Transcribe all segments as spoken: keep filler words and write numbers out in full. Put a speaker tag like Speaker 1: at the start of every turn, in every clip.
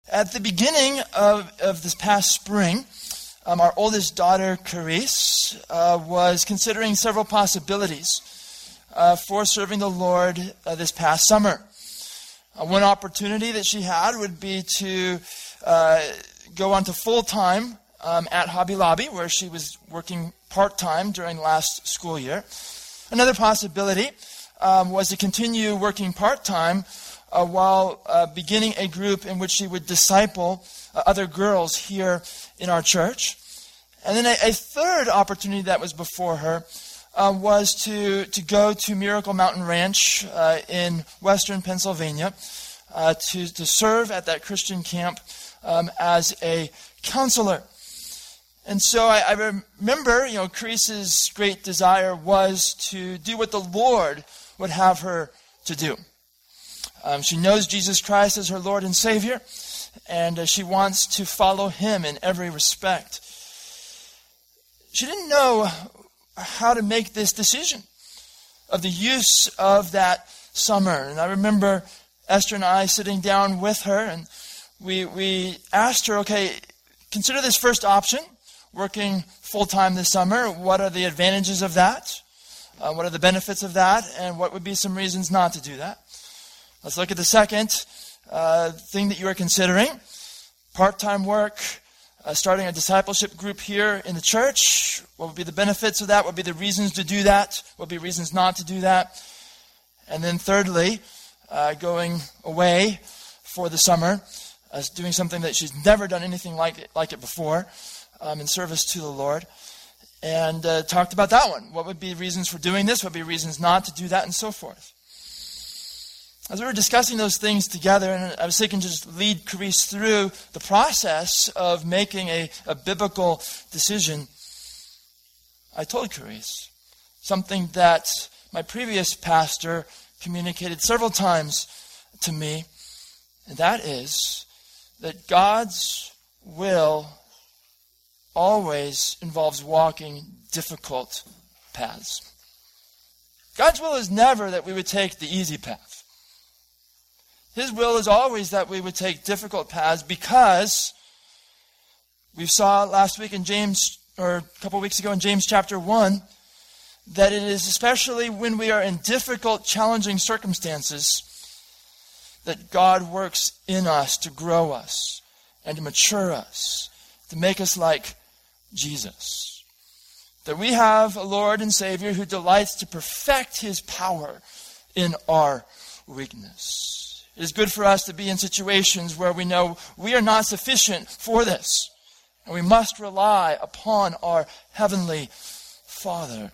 Speaker 1: At the beginning of, of this past spring, um, our oldest daughter, Carice, uh, was considering several possibilities uh, for serving the Lord uh, this past summer. Uh, one opportunity that she had would be to uh, go on to full-time um, at Hobby Lobby, where she was working part-time during last school year. Another possibility um, was to continue working part-time Uh, while uh, beginning a group in which she would disciple uh, other girls here in our church. And then a, a third opportunity that was before her uh, was to, to go to Miracle Mountain Ranch uh, in western Pennsylvania uh, to, to serve at that Christian camp um, as a counselor. And so I, I remember, you know, Carice's great desire was to do what the Lord would have her to do. Um, she knows Jesus Christ as her Lord and Savior, and uh, she wants to follow Him in every respect. She didn't know how to make this decision of the use of that summer. And I remember Esther and I sitting down with her, and we we asked her, okay, consider this first option, working full-time this summer. What are the advantages of that? Uh, what are the benefits of that? And what would be some reasons not to do that? Let's look at the second uh, thing that you are considering. Part-time work, uh, starting a discipleship group here in the church. What would be the benefits of that? What would be the reasons to do that? What would be reasons not to do that? And then thirdly, uh, going away for the summer, uh, doing something that she's never done anything like it, like it before, um, in service to the Lord. And uh, talked about that one. What would be reasons for doing this? What would be reasons not to do that? And so forth. As we were discussing those things together, and I was thinking to just lead Carice through the process of making a, a biblical decision, I told Carice something that my previous pastor communicated several times to me, and that is that God's will always involves walking difficult paths. God's will is never that we would take the easy path. His will is always that we would take difficult paths, because we saw last week in James, or a couple weeks ago in James chapter one, that it is especially when we are in difficult, challenging circumstances that God works in us to grow us and to mature us, to make us like Jesus. That we have a Lord and Savior who delights to perfect His power in our weakness. It is good for us to be in situations where we know we are not sufficient for this, and we must rely upon our Heavenly Father.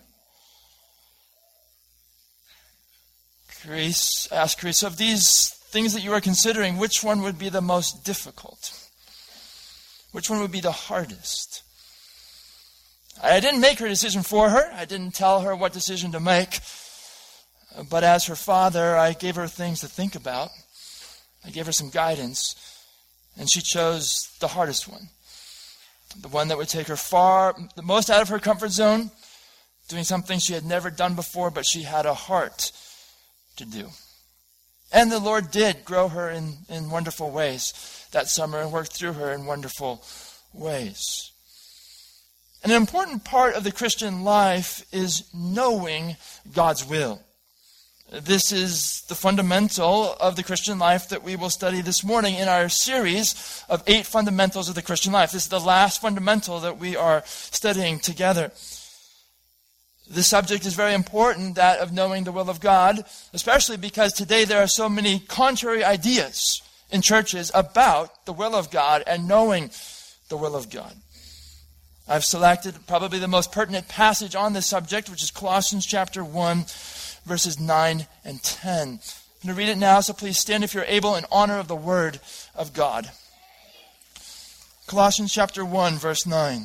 Speaker 1: Carice, I asked Carice, of these things that you are considering, which one would be the most difficult? Which one would be the hardest? I didn't make her decision for her. I didn't tell her what decision to make. But as her father, I gave her things to think about. I gave her some guidance, and she chose the hardest one. The one that would take her far, the most out of her comfort zone, doing something she had never done before, but she had a heart to do. And the Lord did grow her in, in wonderful ways that summer and work through her in wonderful ways. And an important part of the Christian life is knowing God's will. This is the fundamental of the Christian life that we will study this morning in our series of eight fundamentals of the Christian life. This is the last fundamental that we are studying together. This subject is very important, that of knowing the will of God, especially because today there are so many contrary ideas in churches about the will of God and knowing the will of God. I've selected probably the most pertinent passage on this subject, which is Colossians chapter one, verses nine and ten. I'm going to read it now, so please stand if you're able in honor of the Word of God. Colossians chapter one, verse nine.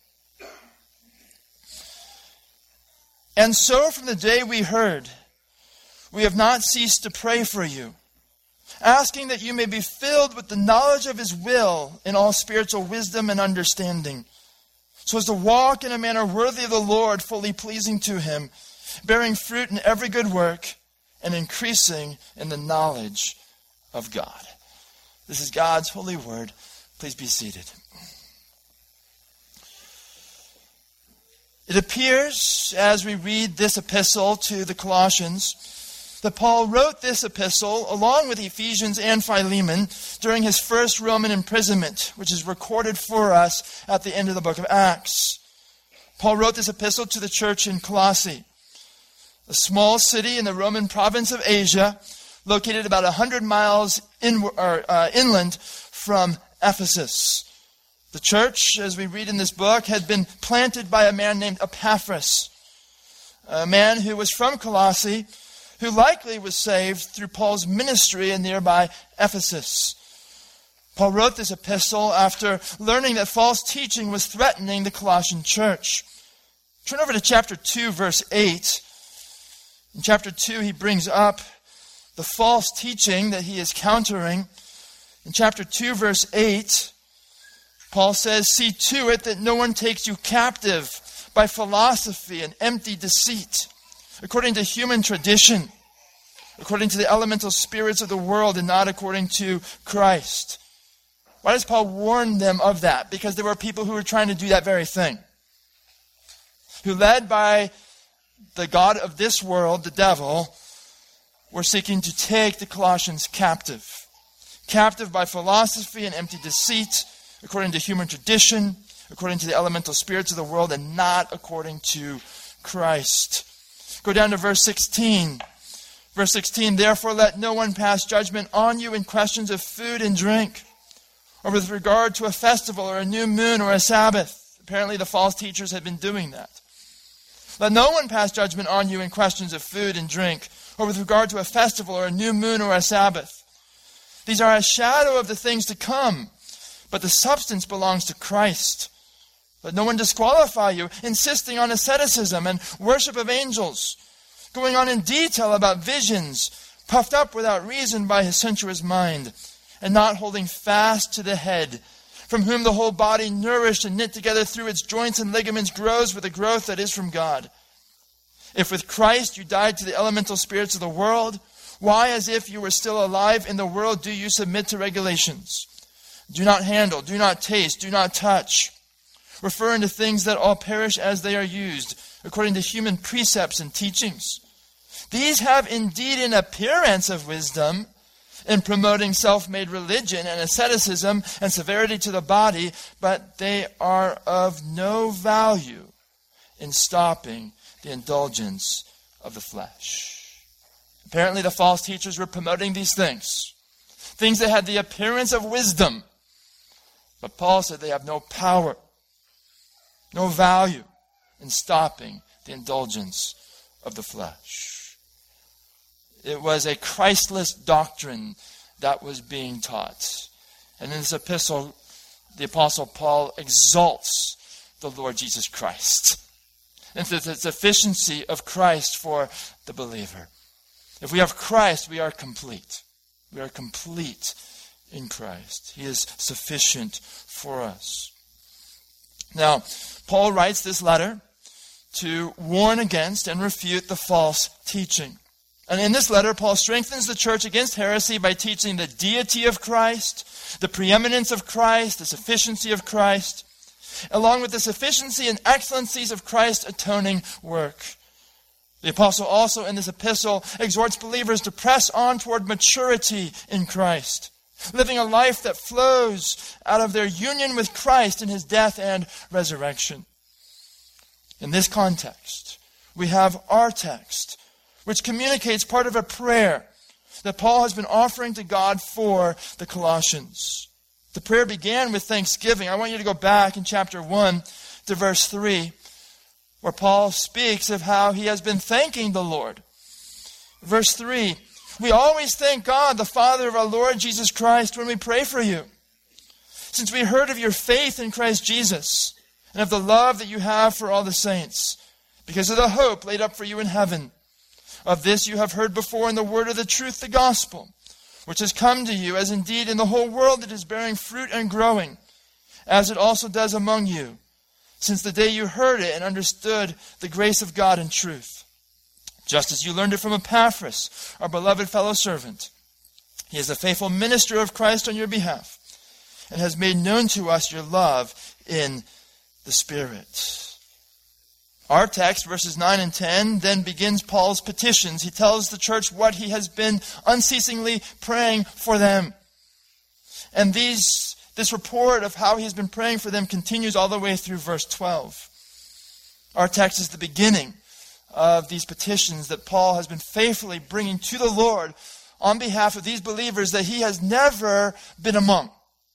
Speaker 1: And so from the day we heard, we have not ceased to pray for you, asking that you may be filled with the knowledge of His will in all spiritual wisdom and understanding, so as to walk in a manner worthy of the Lord, fully pleasing to Him, bearing fruit in every good work, and increasing in the knowledge of God. This is God's holy word. Please be seated. It appears, as we read this epistle to the Colossians, that Paul wrote this epistle along with Ephesians and Philemon during his first Roman imprisonment, which is recorded for us at the end of the book of Acts. Paul wrote this epistle to the church in Colossae, a small city in the Roman province of Asia, located about one hundred miles in, or, uh, inland from Ephesus. The church, as we read in this book, had been planted by a man named Epaphras, a man who was from Colossae, who likely was saved through Paul's ministry in nearby Ephesus. Paul wrote this epistle after learning that false teaching was threatening the Colossian church. Turn over to chapter two, verse eight. In chapter two, he brings up the false teaching that he is countering. In chapter two, verse eight, Paul says, "See to it that no one takes you captive by philosophy and empty deceit, according to human tradition, according to the elemental spirits of the world, and not according to Christ." Why does Paul warn them of that? Because there were people who were trying to do that very thing, who, led by the god of this world, the devil, were seeking to take the Colossians captive. Captive by philosophy and empty deceit, according to human tradition, according to the elemental spirits of the world, and not according to Christ. Go down to verse sixteen. Verse sixteen, "Therefore let no one pass judgment on you in questions of food and drink, or with regard to a festival or a new moon or a Sabbath." Apparently the false teachers had been doing that. "Let no one pass judgment on you in questions of food and drink, or with regard to a festival or a new moon or a Sabbath. These are a shadow of the things to come, but the substance belongs to Christ. Let no one disqualify you, insisting on asceticism and worship of angels, going on in detail about visions, puffed up without reason by his sensuous mind, and not holding fast to the head, from whom the whole body, nourished and knit together through its joints and ligaments, grows with a growth that is from God. If with Christ you died to the elemental spirits of the world, why, as if you were still alive in the world, do you submit to regulations? Do not handle, do not taste, do not touch, referring to things that all perish as they are used, according to human precepts and teachings. These have indeed an appearance of wisdom in promoting self-made religion and asceticism and severity to the body, but they are of no value in stopping the indulgence of the flesh." Apparently the false teachers were promoting these things, things that had the appearance of wisdom. But Paul said they have no power, no value in stopping the indulgence of the flesh. It was a Christless doctrine that was being taught. And in this epistle, the Apostle Paul exalts the Lord Jesus Christ and the sufficiency of Christ for the believer. If we have Christ, we are complete. We are complete in Christ. He is sufficient for us. Now, Paul writes this letter to warn against and refute the false teaching. And in this letter, Paul strengthens the church against heresy by teaching the deity of Christ, the preeminence of Christ, the sufficiency of Christ, along with the sufficiency and excellencies of Christ's atoning work. The apostle also in this epistle exhorts believers to press on toward maturity in Christ, living a life that flows out of their union with Christ in his death and resurrection. In this context, we have our text, which communicates part of a prayer that Paul has been offering to God for the Colossians. The prayer began with thanksgiving. I want you to go back in chapter one to verse three, where Paul speaks of how he has been thanking the Lord. Verse three, "We always thank God, the Father of our Lord Jesus Christ, when we pray for you, since we heard of your faith in Christ Jesus, and of the love that you have for all the saints, because of the hope laid up for you in heaven. Of this you have heard before in the word of the truth, the gospel, which has come to you, as indeed in the whole world it is bearing fruit and growing, as it also does among you, since the day you heard it and understood the grace of God in truth, just as you learned it from Epaphras, our beloved fellow servant. He is a faithful minister of Christ on your behalf and has made known to us your love in the Spirit. Our text, verses nine and ten, then begins Paul's petitions. He tells the church what he has been unceasingly praying for them. And these, this report of how he's been praying for them continues all the way through verse twelve. Our text is the beginning of these petitions that Paul has been faithfully bringing to the Lord on behalf of these believers that he has never been among.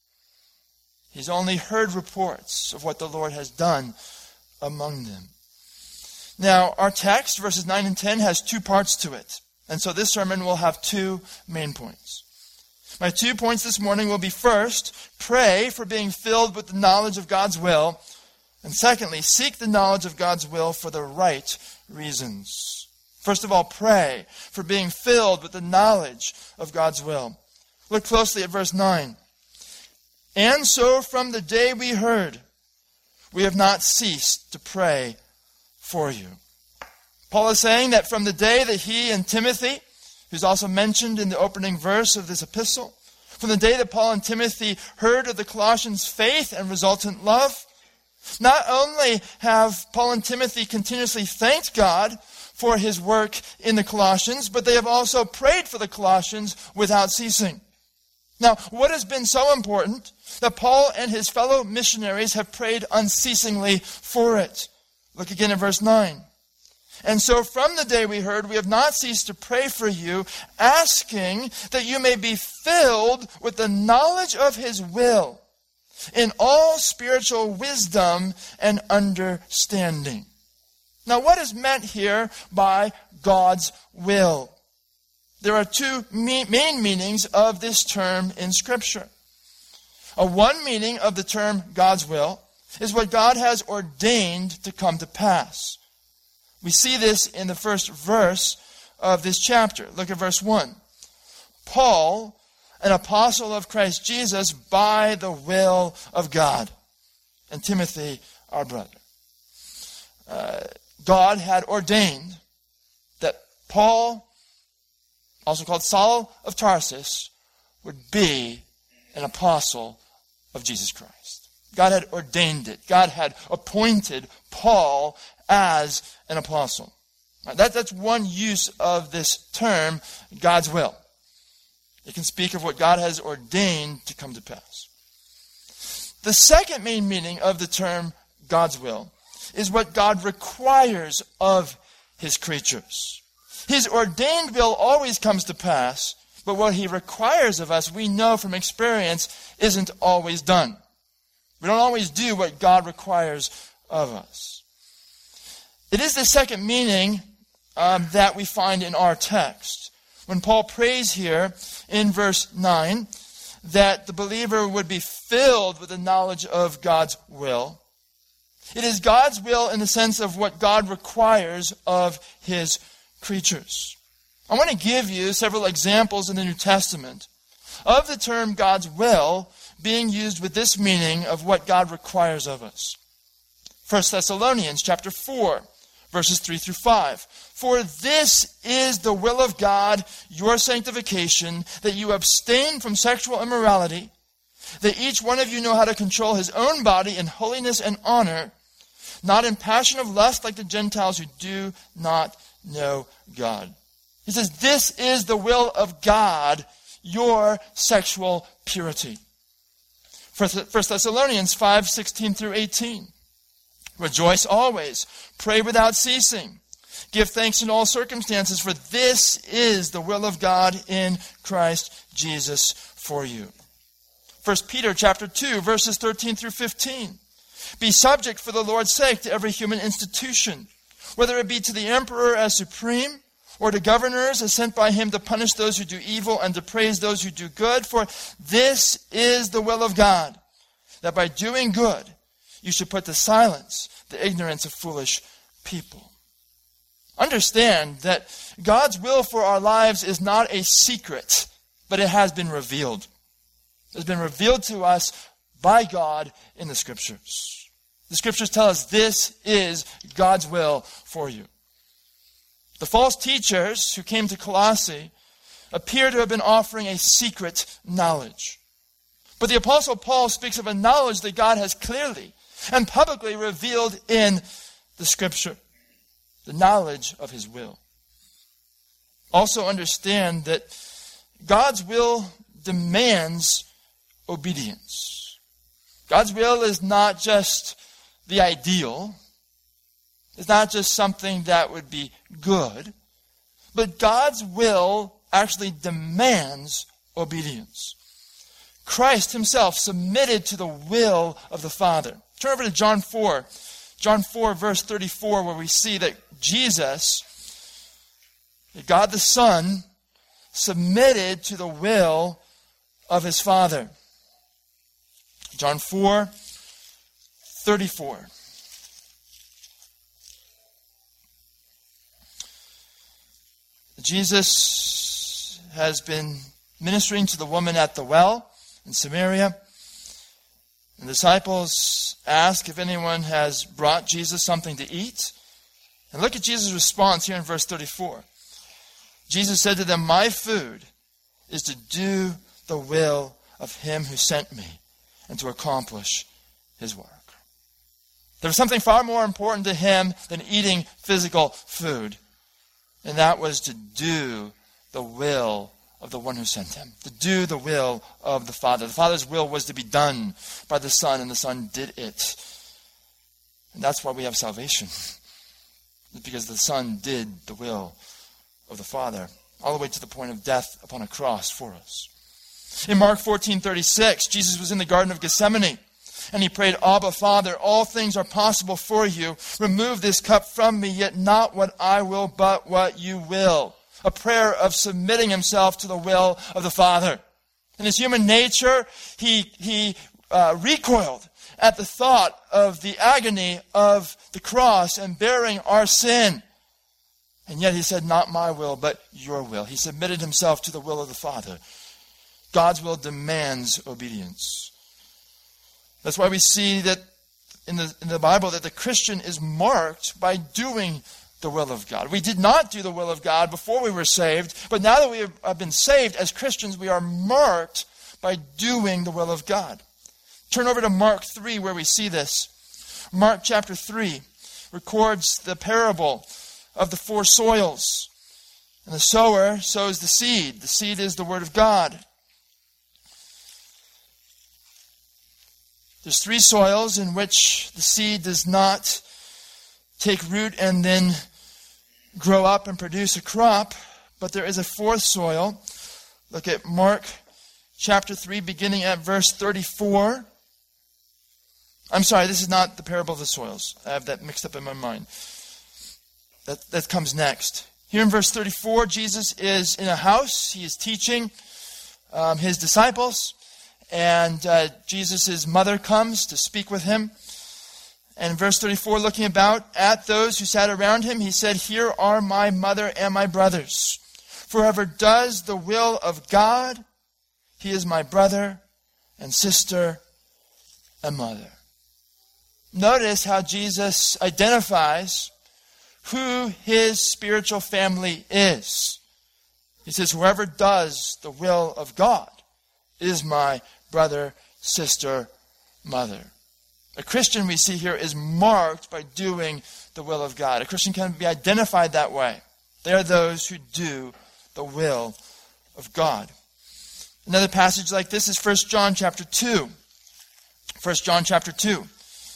Speaker 1: He's only heard reports of what the Lord has done among them. Now, our text, verses nine and ten, has two parts to it. And so this sermon will have two main points. My two points this morning will be, first, pray for being filled with the knowledge of God's will. And secondly, seek the knowledge of God's will for the right reasons. First of all, pray for being filled with the knowledge of God's will. Look closely at verse nine. And so from the day we heard, we have not ceased to pray for you. Paul is saying that from the day that he and Timothy, who's also mentioned in the opening verse of this epistle, from the day that Paul and Timothy heard of the Colossians' faith and resultant love, not only have Paul and Timothy continuously thanked God for his work in the Colossians, but they have also prayed for the Colossians without ceasing. Now, what has been so important that Paul and his fellow missionaries have prayed unceasingly for it? Look again at verse nine. And so from the day we heard, we have not ceased to pray for you, asking that you may be filled with the knowledge of his will in all spiritual wisdom and understanding. Now, what is meant here by God's will? There are two main meanings of this term in Scripture. A one meaning of the term God's will is what God has ordained to come to pass. We see this in the first verse of this chapter. Look at verse one. Paul, an apostle of Christ Jesus by the will of God. And Timothy, our brother. Uh, God had ordained that Paul, also called Saul of Tarsus, would be an apostle of Jesus Christ. God had ordained it. God had appointed Paul as an apostle. Right, that, that's one use of this term, God's will. It can speak of what God has ordained to come to pass. The second main meaning of the term God's will is what God requires of his creatures. His ordained will always comes to pass, but what he requires of us, we know from experience, isn't always done. We don't always do what God requires of us. It is the second meaning um, that we find in our text. When Paul prays here in verse nine that the believer would be filled with the knowledge of God's will, it is God's will in the sense of what God requires of his creatures. I want to give you several examples in the New Testament of the term God's will being used with this meaning of what God requires of us. First Thessalonians chapter four, verses three through five. For this is the will of God, your sanctification, that you abstain from sexual immorality, that each one of you know how to control his own body in holiness and honor, not in passion of lust like the Gentiles who do not know God. He says, this is the will of God, your sexual purity. First Thessalonians five, sixteen through eighteen. Rejoice always, pray without ceasing. Give thanks in all circumstances, for this is the will of God in Christ Jesus for you. First Peter chapter two, verses thirteen through fifteen. Be subject for the Lord's sake to every human institution, whether it be to the emperor as supreme, or to governors as sent by him to punish those who do evil and to praise those who do good. For this is the will of God, that by doing good you should put to silence the ignorance of foolish people. Understand that God's will for our lives is not a secret, but it has been revealed. It has been revealed to us by God in the Scriptures. The Scriptures tell us this is God's will for you. The false teachers who came to Colossae appear to have been offering a secret knowledge. But the Apostle Paul speaks of a knowledge that God has clearly and publicly revealed in the Scripture, the knowledge of his will. Also understand that God's will demands obedience. God's will is not just the ideal. It's not just something that would be good. But God's will actually demands obedience. Christ himself submitted to the will of the Father. Turn over to John four. John four, verse thirty-four, where we see that Jesus, God the Son, submitted to the will of his Father. John four, thirty-four. Jesus has been ministering to the woman at the well in Samaria. The disciples ask if anyone has brought Jesus something to eat. And look at Jesus' response here in verse thirty-four. Jesus said to them, "My food is to do the will of him who sent me and to accomplish his work." There was something far more important to him than eating physical food. And that was to do the will of the one who sent him. To do the will of the Father. The Father's will was to be done by the Son, and the Son did it. And that's why we have salvation. It's because the Son did the will of the Father, all the way to the point of death upon a cross for us. In Mark fourteen thirty-six, Jesus was in the Garden of Gethsemane, and he prayed, "Abba, Father, all things are possible for you. Remove this cup from me, yet not what I will, but what you will." A prayer of submitting himself to the will of the Father. In his human nature, he, he uh, recoiled at the thought of the agony of the cross and bearing our sin. And yet he said, "Not my will, but your will." He submitted himself to the will of the Father. God's will demands obedience. That's why we see that in the, in the Bible that the Christian is marked by doing the will of God. We did not do the will of God before we were saved, but now that we have been saved as Christians, we are marked by doing the will of God. Turn over to Mark three where we see this. Mark chapter three records the parable of the four soils. And the sower sows the seed. The seed is the word of God. There's three soils in which the seed does not take root and then grow up and produce a crop. But there is a fourth soil. Look at Mark chapter three, beginning at verse thirty-four. I'm sorry, this is not the parable of the soils. I have that mixed up in my mind. That, that comes next. Here in verse thirty-four, Jesus is in a house. He is teaching um, his disciples. And uh, Jesus' mother comes to speak with him. And in verse thirty-four, looking about at those who sat around him, he said, "Here are my mother and my brothers. For whoever does the will of God, he is my brother and sister and mother." Notice how Jesus identifies who his spiritual family is. He says, "Whoever does the will of God is my brother, sister, mother." A Christian, we see here, is marked by doing the will of God. A Christian can be identified that way. They are those who do the will of God. Another passage like this is First John chapter two. First John chapter two.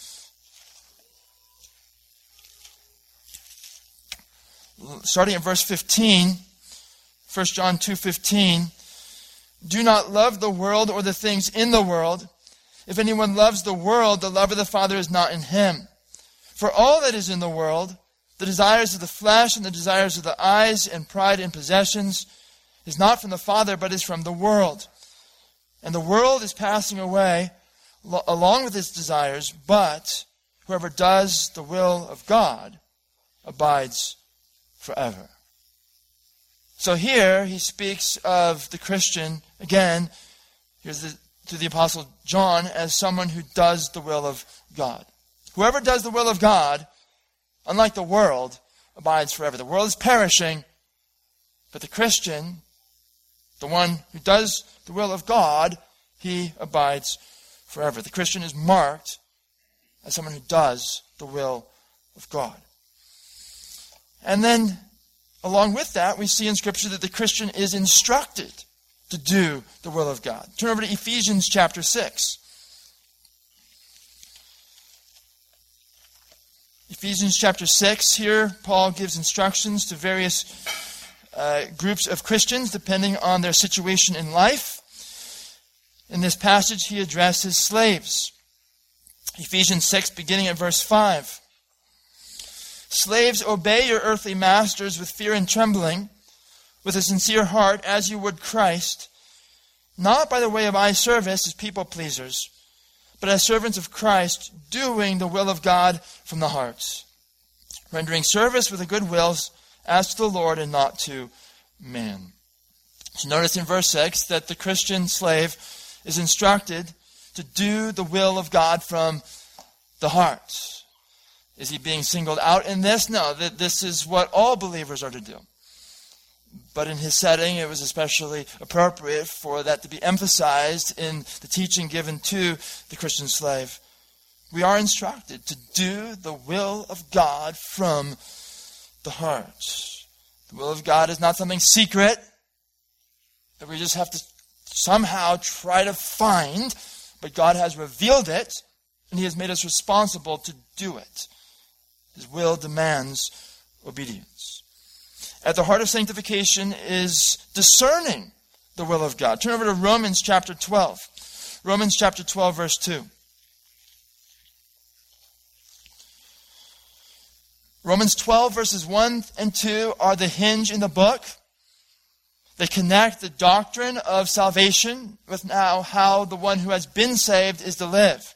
Speaker 1: Starting at verse fifteen, First John two fifteen. "Do not love the world or the things in the world. If anyone loves the world, the love of the Father is not in him. For all that is in the world, the desires of the flesh and the desires of the eyes and pride in possessions, is not from the Father, but is from the world. And the world is passing away lo- along with its desires, but whoever does the will of God abides forever." So here he speaks of the Christian, again, here's the, to the Apostle John, as someone who does the will of God. Whoever does the will of God, unlike the world, abides forever. The world is perishing, but the Christian The one who does the will of God, he abides forever. The Christian is marked as someone who does the will of God. And then, along with that, we see in Scripture that the Christian is instructed to do the will of God. Turn over to Ephesians chapter six. Ephesians chapter six, here Paul gives instructions to various uh, groups of Christians depending on their situation in life. In this passage he addresses slaves. Ephesians six, beginning at verse five. Slaves, obey your earthly masters with fear and trembling, with a sincere heart, as you would Christ, not by the way of eye service as people pleasers, but as servants of Christ, doing the will of God from the heart, rendering service with a good will as to the Lord and not to man. So notice in verse six that the Christian slave is instructed to do the will of God from the heart. Is he being singled out in this? No, that this is what all believers are to do. But in his setting, it was especially appropriate for that to be emphasized in the teaching given to the Christian slave. We are instructed to do the will of God from the heart. The will of God is not something secret that we just have to somehow try to find, but God has revealed it, and he has made us responsible to do it. His will demands obedience. At the heart of sanctification is discerning the will of God. Turn over to Romans chapter twelve. Romans chapter twelve, verse two. Romans twelve, verses one and two are the hinge in the book. They connect the doctrine of salvation with now how the one who has been saved is to live.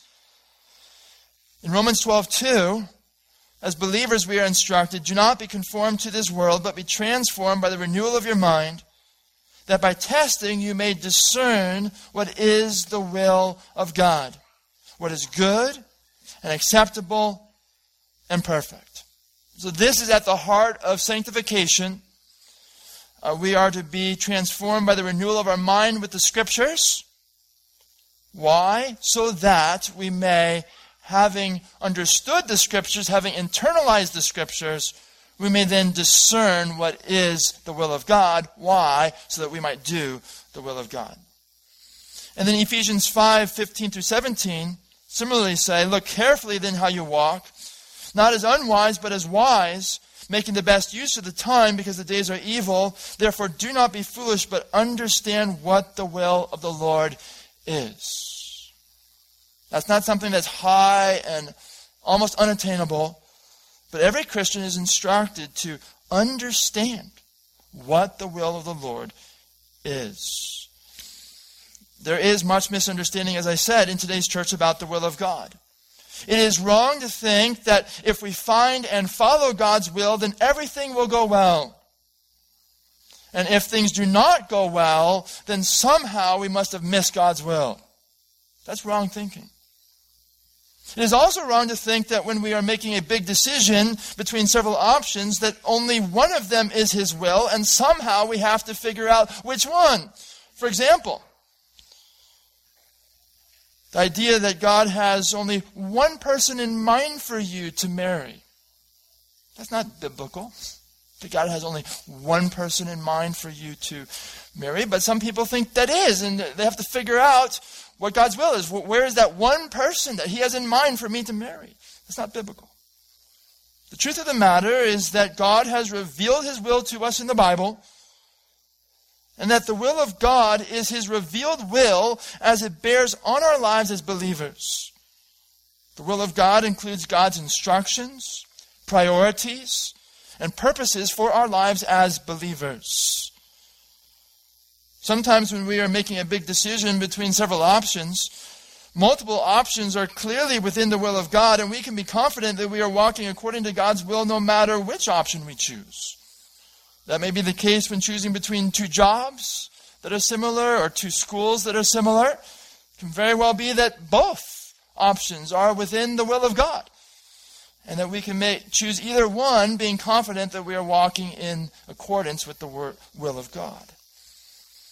Speaker 1: In Romans twelve, two, as believers, we are instructed, do not be conformed to this world, but be transformed by the renewal of your mind, that by testing you may discern what is the will of God, what is good and acceptable and perfect. So this is at the heart of sanctification. Uh, we are to be transformed by the renewal of our mind with the Scriptures. Why? So that we may, having understood the Scriptures, having internalized the Scriptures, we may then discern what is the will of God. Why? So that we might do the will of God. And then Ephesians five, fifteen through seventeen similarly say, look carefully then how you walk, not as unwise, but as wise, making the best use of the time, because the days are evil. Therefore do not be foolish, but understand what the will of the Lord is. That's not something that's high and almost unattainable, but every Christian is instructed to understand what the will of the Lord is. There is much misunderstanding, as I said, in today's church about the will of God. It is wrong to think that if we find and follow God's will, then everything will go well. And if things do not go well, then somehow we must have missed God's will. That's wrong thinking. It is also wrong to think that when we are making a big decision between several options, that only one of them is His will, and somehow we have to figure out which one. For example, the idea that God has only one person in mind for you to marry. That's not biblical. That God has only one person in mind for you to marry, but some people think that is, and they have to figure out what God's will is. Where is that one person that He has in mind for me to marry? That's not biblical. The truth of the matter is that God has revealed His will to us in the Bible, and that the will of God is His revealed will as it bears on our lives as believers. The will of God includes God's instructions, priorities, and purposes for our lives as believers. Sometimes when we are making a big decision between several options, multiple options are clearly within the will of God, and we can be confident that we are walking according to God's will no matter which option we choose. That may be the case when choosing between two jobs that are similar or two schools that are similar. It can very well be that both options are within the will of God, and that we can make, choose either one, being confident that we are walking in accordance with the will of God.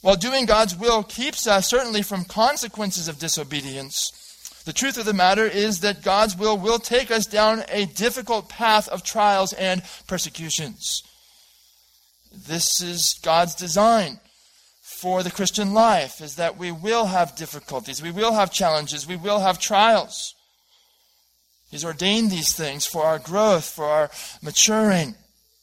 Speaker 1: While doing God's will keeps us certainly from consequences of disobedience, the truth of the matter is that God's will will take us down a difficult path of trials and persecutions. This is God's design for the Christian life, is that we will have difficulties, we will have challenges, we will have trials. He's ordained these things for our growth, for our maturing.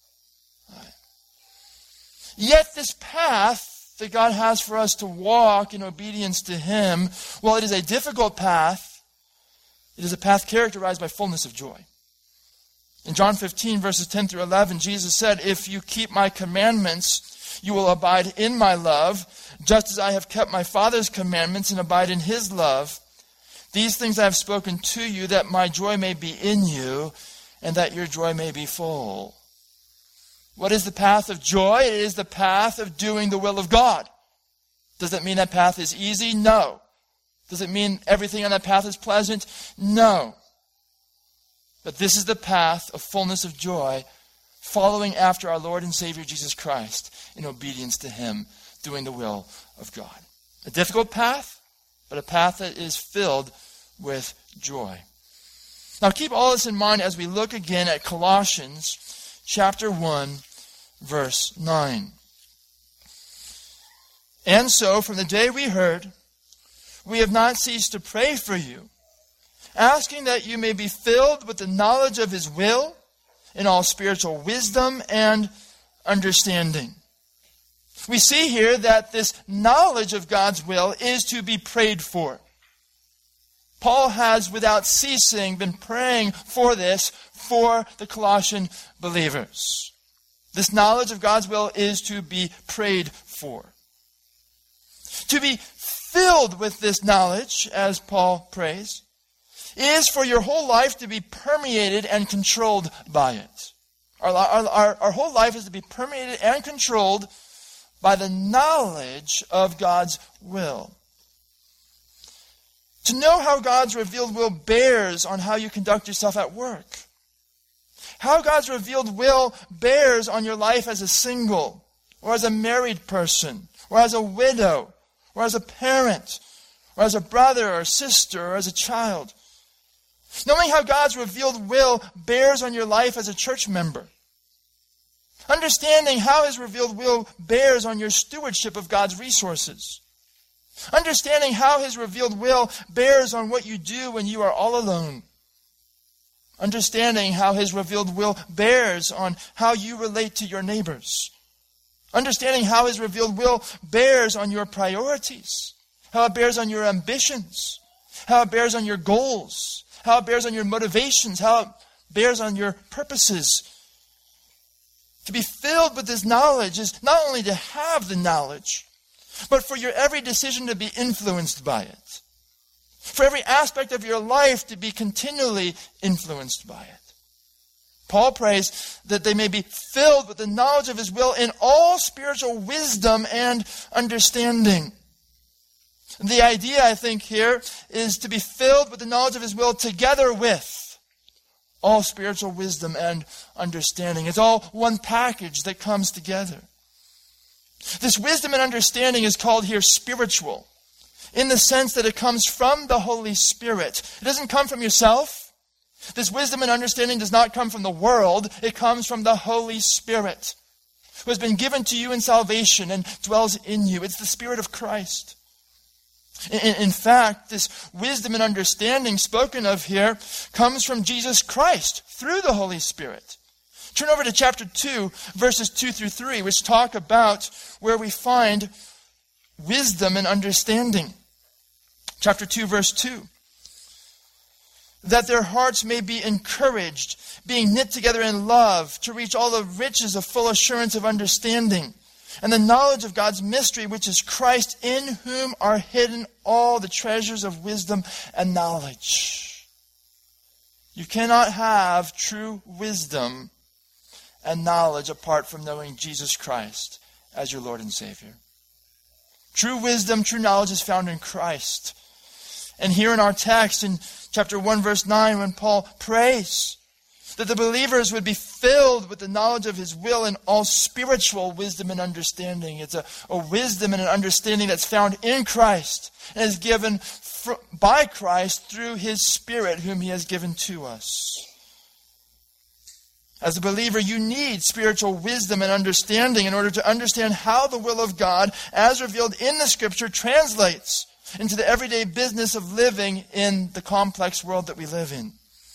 Speaker 1: Yet this path that God has for us to walk in obedience to Him, while it is a difficult path, it is a path characterized by fullness of joy. In John fifteen, verses ten through eleven, Jesus said, "If you keep my commandments, you will abide in my love, just as I have kept my Father's commandments and abide in His love. These things I have spoken to you, that my joy may be in you, and that your joy may be full." What is the path of joy? It is the path of doing the will of God. Does that mean that path is easy? No. Does it mean everything on that path is pleasant? No. But this is the path of fullness of joy, following after our Lord and Savior Jesus Christ in obedience to Him, doing the will of God. A difficult path, but a path that is filled with joy. Now keep all this in mind as we look again at Colossians chapter one, verse nine. "And so, from the day we heard, we have not ceased to pray for you, asking that you may be filled with the knowledge of His will in all spiritual wisdom and understanding." We see here that this knowledge of God's will is to be prayed for. Paul has, without ceasing, been praying for this for the Colossian believers. This knowledge of God's will is to be prayed for. To be filled with this knowledge, as Paul prays, is for your whole life to be permeated and controlled by it. Our, our, our, our whole life is to be permeated and controlled by the knowledge of God's will. To know how God's revealed will bears on how you conduct yourself at work. How God's revealed will bears on your life as a single, or as a married person, or as a widow, or as a parent, or as a brother or sister, or as a child. Knowing how God's revealed will bears on your life as a church member. Understanding how His revealed will bears on your stewardship of God's resources. Understanding how His revealed will bears on what you do when you are all alone. Understanding how His revealed will bears on how you relate to your neighbors. Understanding how His revealed will bears on your priorities. How it bears on your ambitions. How it bears on your goals. How it bears on your motivations. How it bears on your purposes. To be filled with this knowledge is not only to have the knowledge, but for your every decision to be influenced by it. For every aspect of your life to be continually influenced by it. Paul prays that they may be filled with the knowledge of His will in all spiritual wisdom and understanding. The idea, I think, here is to be filled with the knowledge of His will together with all spiritual wisdom and understanding. It's all one package that comes together. This wisdom and understanding is called here spiritual, in the sense that it comes from the Holy Spirit. It doesn't come from yourself. This wisdom and understanding does not come from the world. It comes from the Holy Spirit, who has been given to you in salvation and dwells in you. It's the Spirit of Christ. In, in fact, this wisdom and understanding spoken of here comes from Jesus Christ through the Holy Spirit. Turn over to chapter two, verses two through three, which talk about where we find wisdom and understanding. Chapter two, verse two. "That their hearts may be encouraged, being knit together in love, to reach all the riches of full assurance of understanding, and the knowledge of God's mystery, which is Christ, in whom are hidden all the treasures of wisdom and knowledge." You cannot have true wisdom and knowledge apart from knowing Jesus Christ as your Lord and Savior. True wisdom, true knowledge is found in Christ. And here in our text, in chapter one, verse nine, when Paul prays, that the believers would be filled with the knowledge of his will and all spiritual wisdom and understanding. It's a, a wisdom and an understanding that's found in Christ and is given fr- by Christ through his Spirit, whom he has given to us. As a believer, you need spiritual wisdom and understanding in order to understand how the will of God, as revealed in the Scripture, translates into the everyday business of living in the complex world that we live in.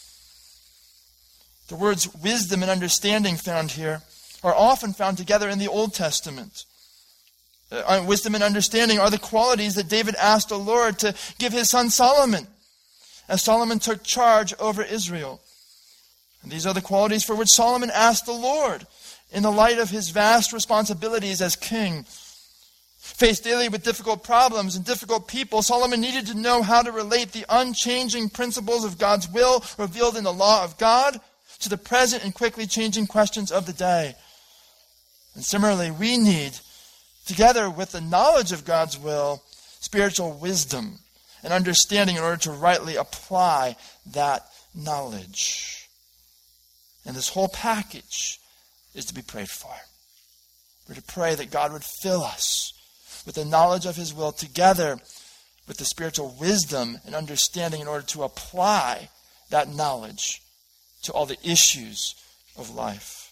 Speaker 1: The words wisdom and understanding found here are often found together in the Old Testament. Uh, wisdom and understanding are the qualities that David asked the Lord to give his son Solomon, as Solomon took charge over Israel. And these are the qualities for which Solomon asked the Lord in the light of his vast responsibilities as king. Faced daily with difficult problems and difficult people, Solomon needed to know how to relate the unchanging principles of God's will revealed in the law of God to the present and quickly changing questions of the day. And similarly, we need, together with the knowledge of God's will, spiritual wisdom and understanding in order to rightly apply that knowledge. And this whole package is to be prayed for. We're to pray that God would fill us with the knowledge of his will together with the spiritual wisdom and understanding in order to apply that knowledge to all the issues of life.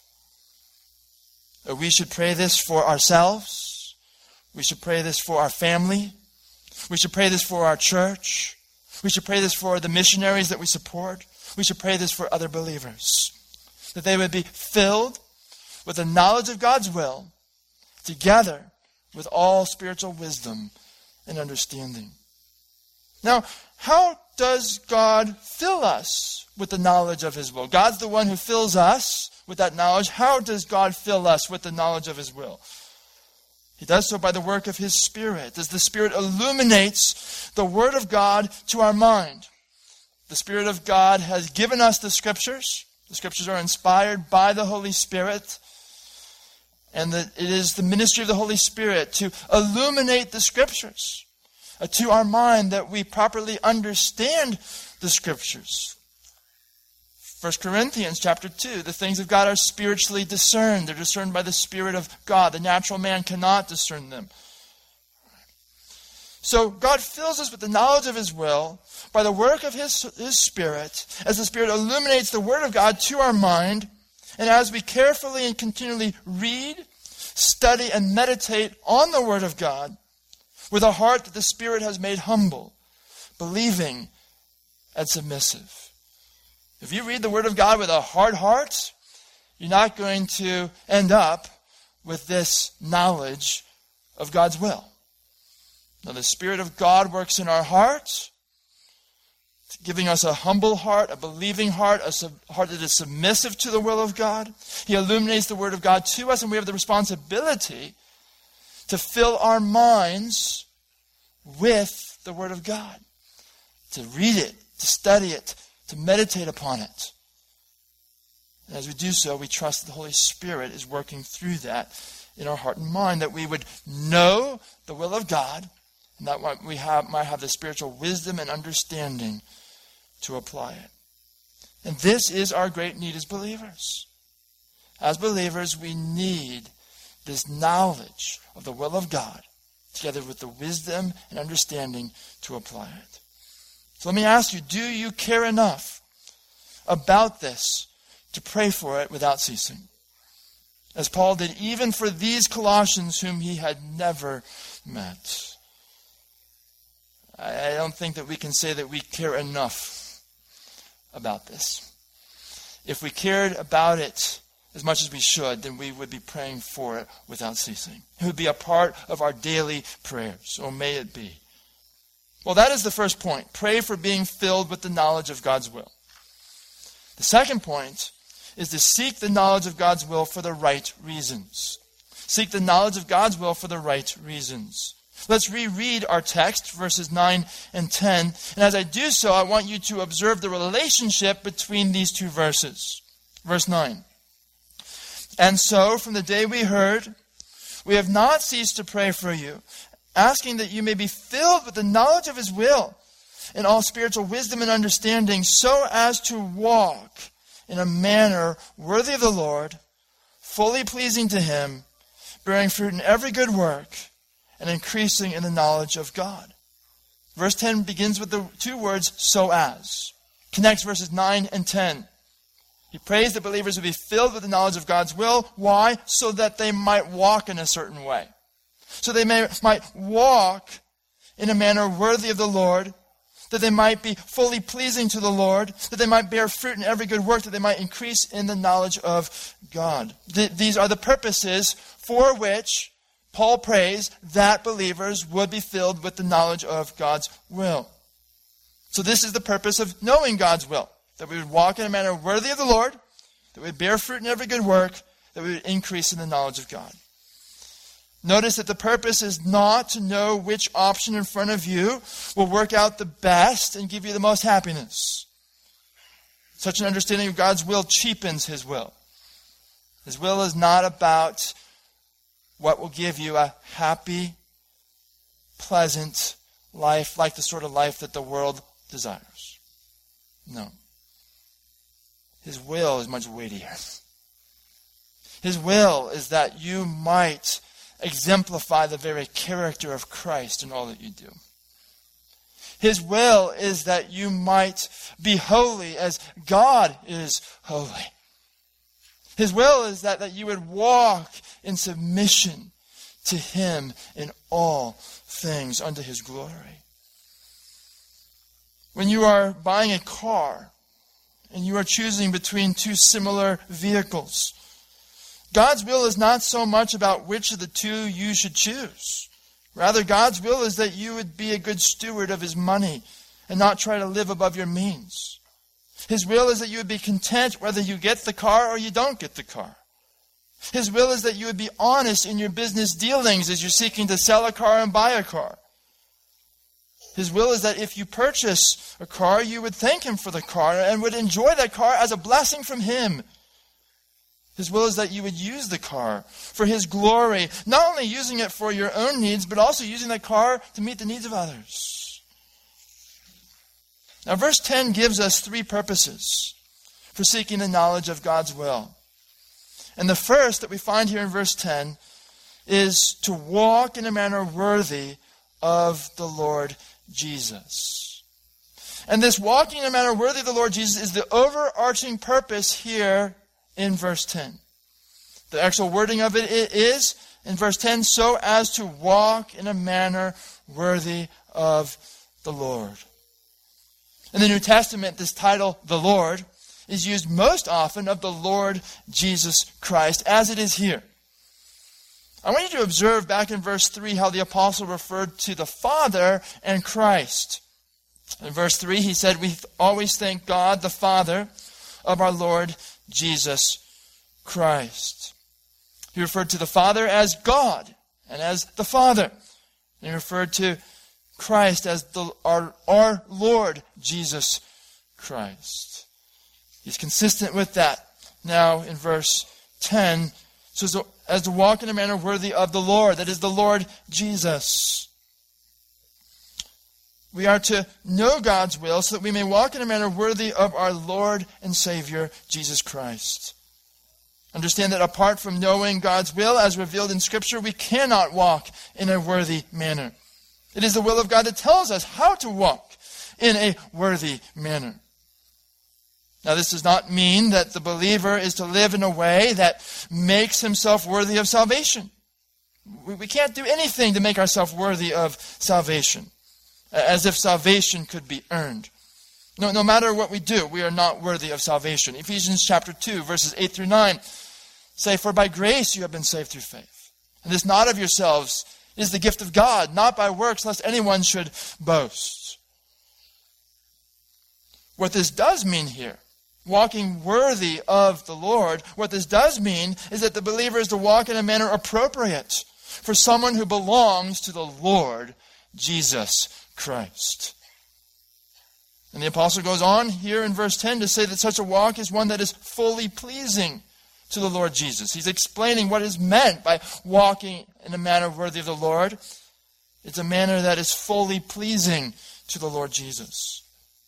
Speaker 1: We should pray this for ourselves. We should pray this for our family. We should pray this for our church. We should pray this for the missionaries that we support. We should pray this for other believers, that they would be filled with the knowledge of God's will together with all spiritual wisdom and understanding. Now, how does God fill us with the knowledge of his will? God's the one who fills us with that knowledge. How does God fill us with the knowledge of his will? He does so by the work of his Spirit, as the Spirit illuminates the Word of God to our mind. The Spirit of God has given us the Scriptures. The Scriptures are inspired by the Holy Spirit. And the, it is the ministry of the Holy Spirit to illuminate the Scriptures uh, to our mind, that we properly understand the Scriptures. First Corinthians chapter two, the things of God are spiritually discerned. They're discerned by the Spirit of God. The natural man cannot discern them. So God fills us with the knowledge of his will by the work of his, his Spirit, as the Spirit illuminates the Word of God to our mind, and as we carefully and continually read, study, and meditate on the Word of God with a heart that the Spirit has made humble, believing, and submissive. If you read the Word of God with a hard heart, you're not going to end up with this knowledge of God's will. Now, the Spirit of God works in our hearts, giving us a humble heart, a believing heart, a sub- heart that is submissive to the will of God. He illuminates the Word of God to us, and we have the responsibility to fill our minds with the Word of God, to read it, to study it, to meditate upon it. And as we do so, we trust that the Holy Spirit is working through that in our heart and mind, that we would know the will of God, and that we have, might have the spiritual wisdom and understanding to apply it. And this is our great need as believers. As believers, we need this knowledge of the will of God, together with the wisdom and understanding to apply it. So let me ask you, do you care enough about this to pray for it without ceasing? As Paul did, even for these Colossians whom he had never met. I don't think that we can say that we care enough about this. If we cared about it as much as we should, then we would be praying for it without ceasing. It would be a part of our daily prayers. Oh, may it be. Well, that is the first point. Pray for being filled with the knowledge of God's will. The second point is to seek the knowledge of God's will for the right reasons. Seek the knowledge of God's will for the right reasons. Let's reread our text, verses nine and ten. And as I do so, I want you to observe the relationship between these two verses. Verse nine. And so, from the day we heard, we have not ceased to pray for you, asking that you may be filled with the knowledge of his will, in all spiritual wisdom and understanding, so as to walk in a manner worthy of the Lord, fully pleasing to him, bearing fruit in every good work, and increasing in the knowledge of God. Verse ten begins with the two words, so as. Connects verses nine and ten. He prays that believers would be filled with the knowledge of God's will. Why? So that they might walk in a certain way. So they may, might walk in a manner worthy of the Lord, that they might be fully pleasing to the Lord, that they might bear fruit in every good work, that they might increase in the knowledge of God. Th- these are the purposes for which Paul prays that believers would be filled with the knowledge of God's will. So this is the purpose of knowing God's will, that we would walk in a manner worthy of the Lord, that we would bear fruit in every good work, that we would increase in the knowledge of God. Notice that the purpose is not to know which option in front of you will work out the best and give you the most happiness. Such an understanding of God's will cheapens his will. His will is not about what will give you a happy, pleasant life, like the sort of life that the world desires. No. His will is much weightier. His will is that you might exemplify the very character of Christ in all that you do. His will is that you might be holy as God is holy. His will is that, that you would walk in submission to him in all things unto his glory. When you are buying a car and you are choosing between two similar vehicles, God's will is not so much about which of the two you should choose. Rather, God's will is that you would be a good steward of his money and not try to live above your means. His will is that you would be content whether you get the car or you don't get the car. His will is that you would be honest in your business dealings as you're seeking to sell a car and buy a car. His will is that if you purchase a car, you would thank him for the car and would enjoy that car as a blessing from him. His will is that you would use the car for his glory, not only using it for your own needs, but also using that car to meet the needs of others. Now, verse ten gives us three purposes for seeking the knowledge of God's will. And the first that we find here in verse ten is to walk in a manner worthy of the Lord Jesus. And this walking in a manner worthy of the Lord Jesus is the overarching purpose here in verse ten. The actual wording of it is, in verse ten, so as to walk in a manner worthy of the Lord. In the New Testament, this title, the Lord, is used most often of the Lord Jesus Christ, as it is here. I want you to observe back in verse three how the apostle referred to the Father and Christ. In verse three, he said, we always thank God, the Father of our Lord Jesus Christ. He referred to the Father as God and as the Father. And he referred to Christ as the, our, our Lord Jesus Christ. He's consistent with that. Now in verse ten, so as to, as to walk in a manner worthy of the Lord, that is the Lord Jesus. We are to know God's will so that we may walk in a manner worthy of our Lord and Savior, Jesus Christ. Understand that apart from knowing God's will as revealed in Scripture, we cannot walk in a worthy manner. It is the will of God that tells us how to walk in a worthy manner. Now, this does not mean that the believer is to live in a way that makes himself worthy of salvation. We can't do anything to make ourselves worthy of salvation, as if salvation could be earned. No, no matter what we do, we are not worthy of salvation. Ephesians chapter two, verses eight through nine say, for by grace you have been saved through faith. And this not of yourselves is the gift of God, not by works, lest anyone should boast. What this does mean here, walking worthy of the Lord, what this does mean is that the believer is to walk in a manner appropriate for someone who belongs to the Lord Jesus Christ. And the apostle goes on here in verse ten to say that such a walk is one that is fully pleasing to the Lord Jesus. He's explaining what is meant by walking in a manner worthy of the Lord. It's a manner that is fully pleasing to the Lord Jesus.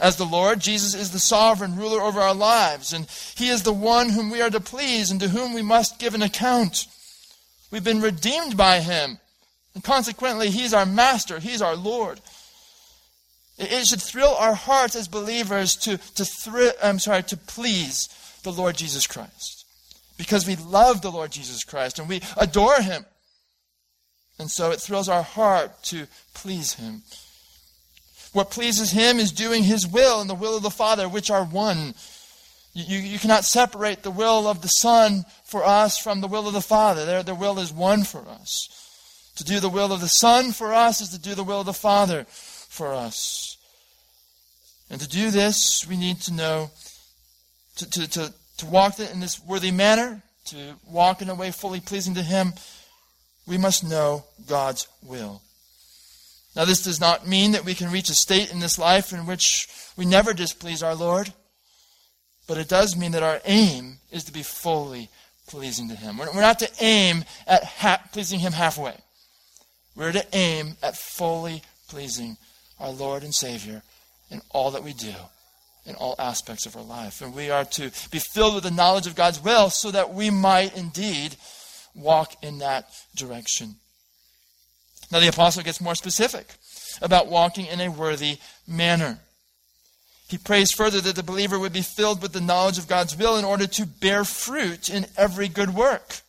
Speaker 1: As the Lord, Jesus is the sovereign ruler over our lives, and he is the one whom we are to please and to whom we must give an account. We've been redeemed by him, and consequently, he's our master, he's our Lord. It should thrill our hearts as believers to, to, thri- I'm sorry, to please the Lord Jesus Christ, because we love the Lord Jesus Christ and we adore him. And so it thrills our heart to please him. What pleases him is doing his will and the will of the Father, which are one. You, you, you cannot separate the will of the Son for us from the will of the Father. Their, their will is one for us. To do the will of the Son for us is to do the will of the Father for us. And to do this, we need to know, to, to, to, to walk in this worthy manner, to walk in a way fully pleasing to him, we must know God's will. Now, this does not mean that we can reach a state in this life in which we never displease our Lord, but it does mean that our aim is to be fully pleasing to him. We're, we're not to aim at ha- pleasing him halfway. We're to aim at fully pleasing our Lord and Savior in all that we do, in all aspects of our life. And we are to be filled with the knowledge of God's will so that we might indeed walk in that direction. Now the apostle gets more specific about walking in a worthy manner. He prays further that the believer would be filled with the knowledge of God's will in order to bear fruit in every good work.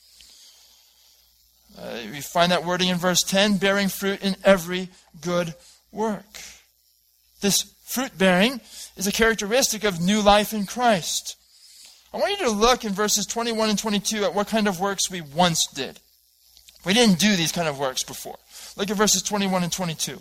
Speaker 1: Uh, we find that wording in verse ten, bearing fruit in every good work. This fruit bearing is a characteristic of new life in Christ. I want you to look in verses twenty-one and twenty-two at what kind of works we once did. We didn't do these kind of works before. Look at verses twenty-one and twenty-two.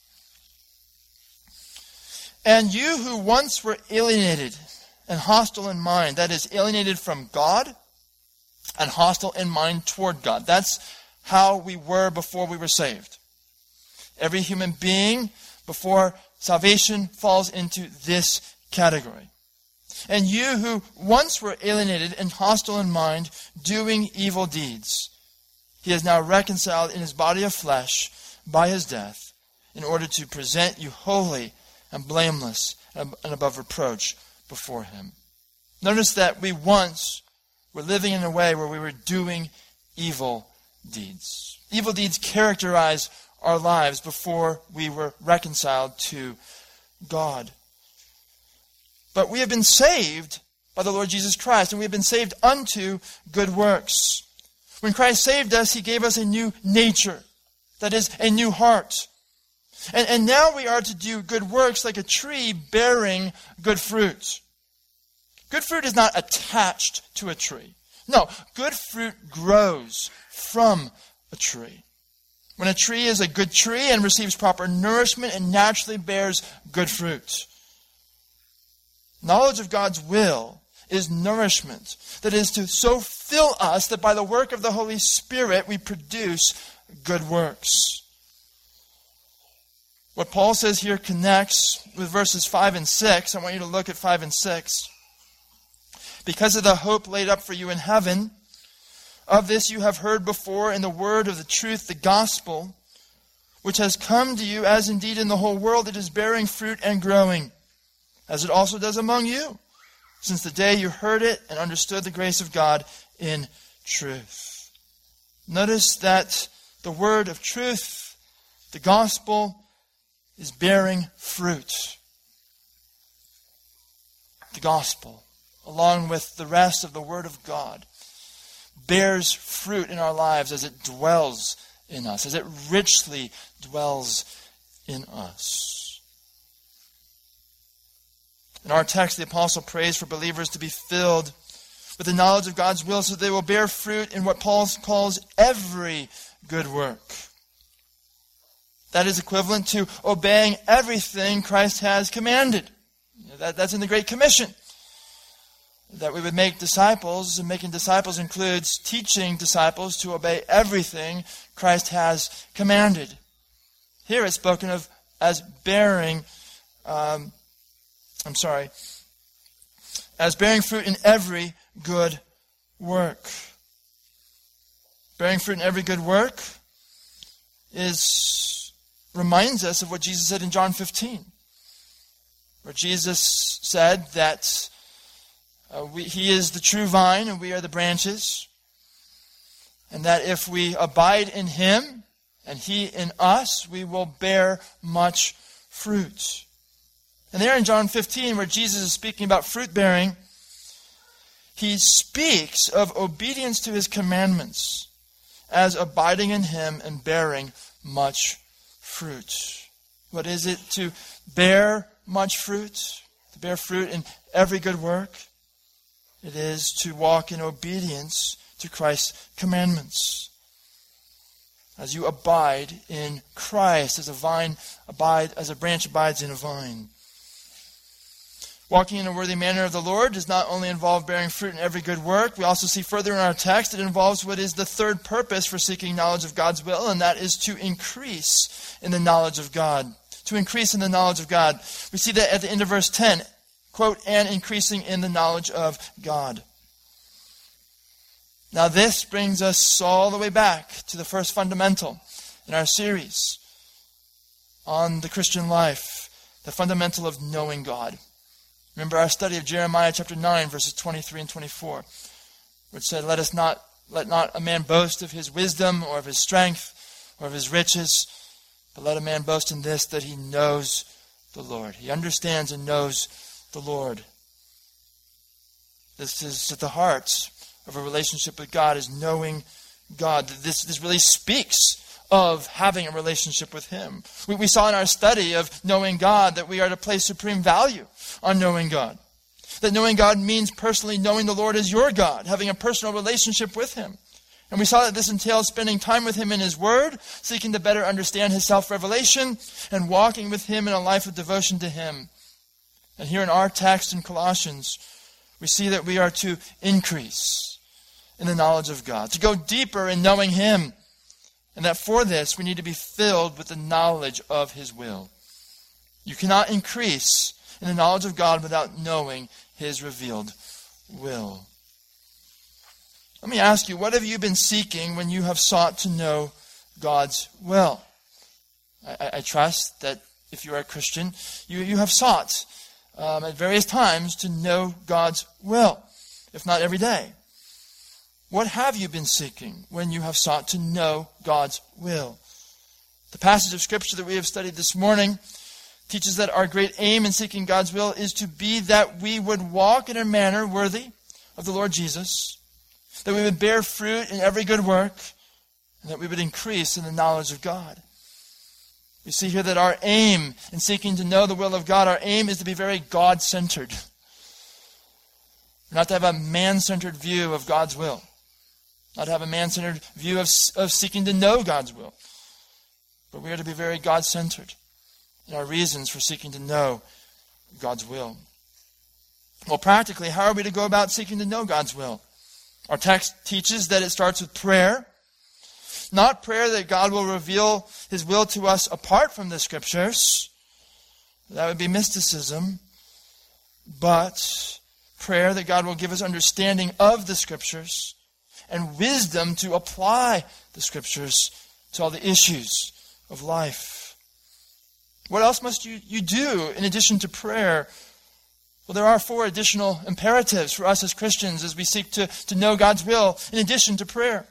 Speaker 1: And you who once were alienated and hostile in mind, that is, alienated from God and hostile in mind toward God. That's how we were before we were saved. Every human being before salvation falls into this category. And you who once were alienated and hostile in mind, doing evil deeds, he is now reconciled in his body of flesh by his death, in order to present you holy and blameless and above reproach before him. Notice that we once were living in a way where we were doing evil deeds. Evil deeds characterize our lives before we were reconciled to God. But we have been saved by the Lord Jesus Christ, and we have been saved unto good works. When Christ saved us, he gave us a new nature, that is, a new heart. And, and now we are to do good works like a tree bearing good fruit. Good fruit is not attached to a tree. No, good fruit grows from a tree. When a tree is a good tree and receives proper nourishment, it naturally bears good fruit. Knowledge of God's will is nourishment that is to so fill us that by the work of the Holy Spirit we produce good works. What Paul says here connects with verses five and six. I want you to look at five and six. Because of the hope laid up for you in heaven, of this you have heard before in the word of the truth, the gospel, which has come to you, as indeed in the whole world it is bearing fruit and growing, as it also does among you, since the day you heard it and understood the grace of God in truth. Notice that the word of truth, the gospel, is bearing fruit. The gospel, along with the rest of the word of God, bears fruit in our lives as it dwells in us, as it richly dwells in us. In our text, the apostle prays for believers to be filled with the knowledge of God's will so they will bear fruit in what Paul calls every good work. That is equivalent to obeying everything Christ has commanded. That, that's in the Great Commission. That we would make disciples, and making disciples includes teaching disciples to obey everything Christ has commanded. Here it's spoken of as bearing, um, I'm sorry, as bearing fruit in every good work. Bearing fruit in every good work is reminds us of what Jesus said in John fifteen. where Jesus said that uh, we, he is the true vine and we are the branches, and that if we abide in him and he in us, we will bear much fruit. And there in John fifteen, where Jesus is speaking about fruit bearing, he speaks of obedience to his commandments as abiding in him and bearing much fruit. What is it to bear much fruit? To bear fruit in every good work? It is to walk in obedience to Christ's commandments. As you abide in Christ, as a vine abide, as a branch abides in a vine. Walking in a worthy manner of the Lord does not only involve bearing fruit in every good work. We also see further in our text it involves what is the third purpose for seeking knowledge of God's will, and that is to increase in the knowledge of God. To increase in the knowledge of God. We see that at the end of verse ten, quote, and increasing in the knowledge of God. Now this brings us all the way back to the first fundamental in our series on the Christian life, the fundamental of knowing God. Remember our study of Jeremiah chapter nine, verses twenty-three and twenty-four, which said, Let us not let not a man boast of his wisdom or of his strength or of his riches, but let a man boast in this, that he knows the Lord. He understands and knows the Lord. This is at the heart of a relationship with God, is knowing God. This, this really speaks of having a relationship with him. We, we saw in our study of knowing God that we are to place supreme value on knowing God. That knowing God means personally knowing the Lord as your God, having a personal relationship with him. And we saw that this entails spending time with him in his word, seeking to better understand his self-revelation, and walking with him in a life of devotion to him. And here in our text in Colossians, we see that we are to increase in the knowledge of God, to go deeper in knowing him, and that for this we need to be filled with the knowledge of his will. You cannot increase in the knowledge of God without knowing his revealed will. Let me ask you, what have you been seeking when you have sought to know God's will? I, I trust that if you are a Christian, you, you have sought um, at various times to know God's will, if not every day. What have you been seeking when you have sought to know God's will? The passage of Scripture that we have studied this morning teaches that our great aim in seeking God's will is to be that we would walk in a manner worthy of the Lord Jesus, that we would bear fruit in every good work, and that we would increase in the knowledge of God. We see here that our aim in seeking to know the will of God, our aim is to be very God-centered. Not to have a man-centered view of God's will. Not to have a man-centered view of, of seeking to know God's will. But we are to be very God-centered in our reasons for seeking to know God's will. Well, practically, how are we to go about seeking to know God's will? Our text teaches that it starts with prayer. Not prayer that God will reveal his will to us apart from the Scriptures. That would be mysticism. But prayer that God will give us understanding of the Scriptures and wisdom to apply the Scriptures to all the issues of life. What else must you, you do in addition to prayer? Well, there are four additional imperatives for us as Christians as we seek to, to know God's will in addition to prayer.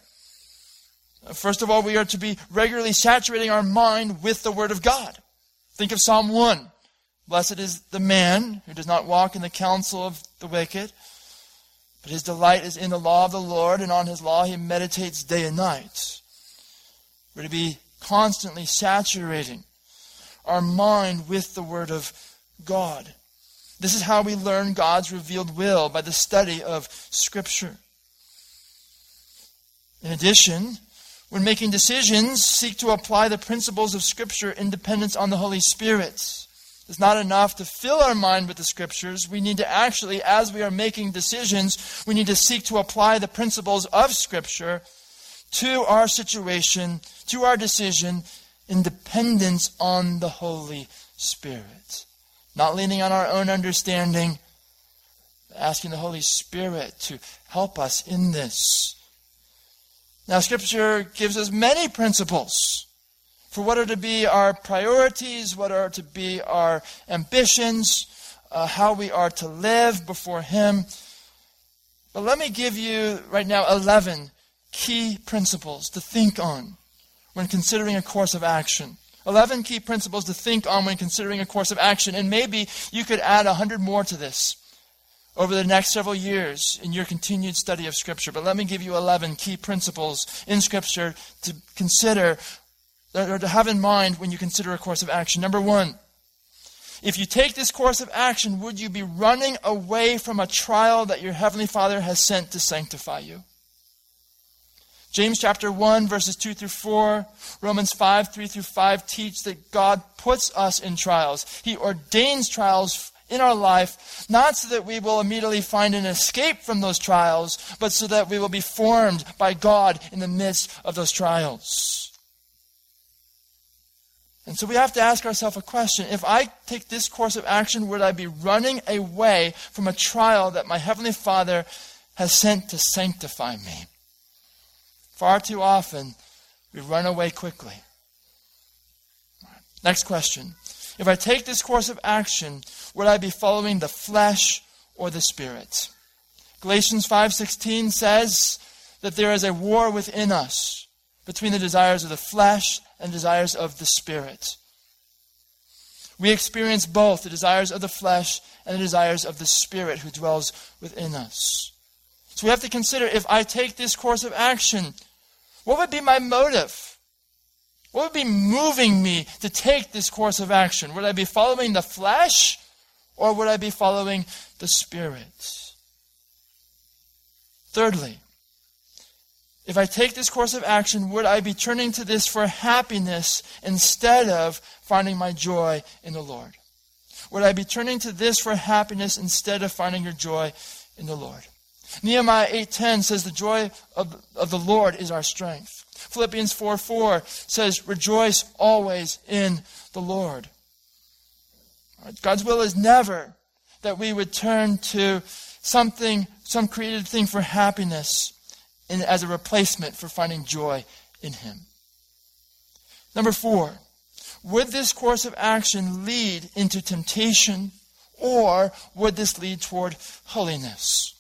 Speaker 1: First of all, we are to be regularly saturating our mind with the Word of God. Think of Psalm one. Blessed is the man who does not walk in the counsel of the wicked, but his delight is in the law of the Lord, and on his law he meditates day and night. We're to be constantly saturating our mind with the Word of God. This is how we learn God's revealed will, by the study of Scripture. In addition, when making decisions, seek to apply the principles of Scripture in dependence on the Holy Spirit. It's not enough to fill our mind with the Scriptures. We need to actually, as we are making decisions, we need to seek to apply the principles of Scripture to our situation, to our decision, in dependence on the Holy Spirit. Not leaning on our own understanding, but asking the Holy Spirit to help us in this. Now, Scripture gives us many principles for what are to be our priorities, what are to be our ambitions, uh, how we are to live before Him. But let me give you right now eleven key principles to think on when considering a course of action. eleven key principles to think on when considering a course of action. And maybe you could add a hundred more to this over the next several years in your continued study of Scripture. But let me give you eleven key principles in Scripture to consider, or to have in mind when you consider a course of action. Number one, if you take this course of action, would you be running away from a trial that your Heavenly Father has sent to sanctify you? James chapter one, verses two through four, Romans five, three through five teach that God puts us in trials. He ordains trials in our life, not so that we will immediately find an escape from those trials, but so that we will be formed by God in the midst of those trials. And so we have to ask ourselves a question. If I take this course of action, would I be running away from a trial that my Heavenly Father has sent to sanctify me? Far too often, we run away quickly. Next question. If I take this course of action, would I be following the flesh or the Spirit? Galatians five sixteen says that there is a war within us between the desires of the flesh and desires of the Spirit. We experience both the desires of the flesh and the desires of the Spirit who dwells within us. So we have to consider, if I take this course of action, what would be my motive? What would be moving me to take this course of action? Would I be following the flesh, or would I be following the Spirit? Thirdly, if I take this course of action, would I be turning to this for happiness instead of finding my joy in the Lord? Would I be turning to this for happiness instead of finding your joy in the Lord? Nehemiah eight ten says the joy of, of the Lord is our strength. Philippians four four says, rejoice always in the Lord. God's will is never that we would turn to something, some created thing for happiness in, as a replacement for finding joy in Him. Number four, would this course of action lead into temptation, or would this lead toward holiness?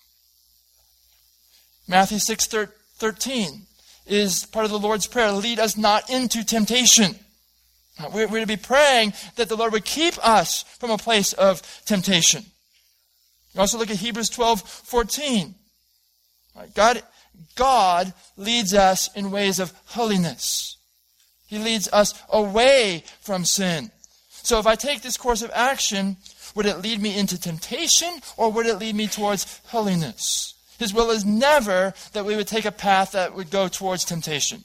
Speaker 1: Matthew six thirteen is part of the Lord's Prayer. Lead us not into temptation. We're, we're to be praying that the Lord would keep us from a place of temptation. You also look at Hebrews twelve fourteen. God, God leads us in ways of holiness. He leads us away from sin. So if I take this course of action, would it lead me into temptation, or would it lead me towards holiness? His will is never that we would take a path that would go towards temptation.